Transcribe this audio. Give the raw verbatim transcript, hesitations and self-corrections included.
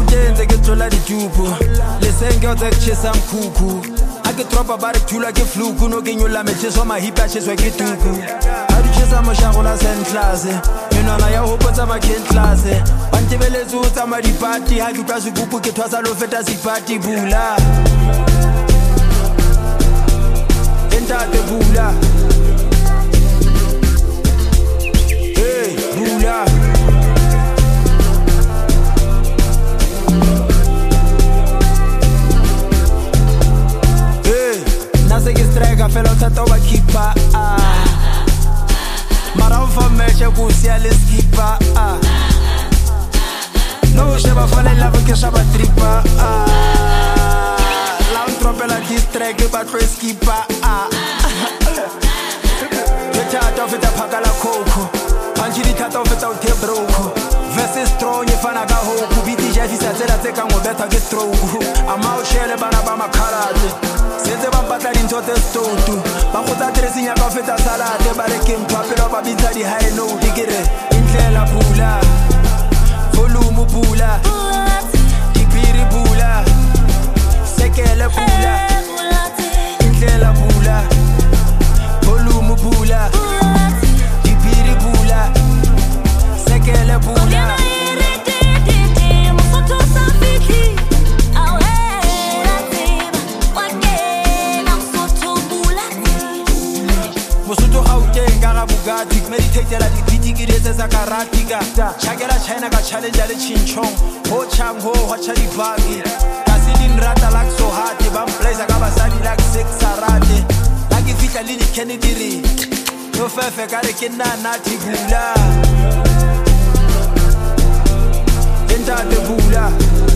tenze ke tlola ditupo le senge o tse tshesa mkhukhu a ke tropa ba re thula ke fluku no ke nyolla metšheso mahipa tsheswa ke tuku a di tshesa moshago la sentlase menwana ya hopotsa makentlase ba ntebeletse o tsama dipati ha ke twa sekupu ke thwasa lo feta sipati bula entate bula hey bula nase ke streka fela o thata o ba keeper mara o fa meche ko sia le skipper no sheba fale lava ke shaba tripa la un tropela distract ba tro skipper ke tata o feta phaka la coco panchi di tata o feta o te broko verse strong ifana ka ho ku biti ja disa tsela tse ka ngo beta ke stroke ama o shele bana ba makharate setse ba mpatla dintho tse stotu ba go tsa dressing ya ka feta salate ba re ke mpha pelo ba bitsa di high note ke re indlela bula volume bula dipiri bula sekele bula indlela bula volume bula dipiri bula sekele bula Mosotho Gauteng ka ga Bugatti meditate la dipiti ke detse sa karatika chakela China ka challenge le chinchong ho chang ho wa cha dibagi ka sidin rata like so hard ba place ka basadi like six sarate la ke fitla le Kennedy re no fefe ka re ke nna nathi bula entate bula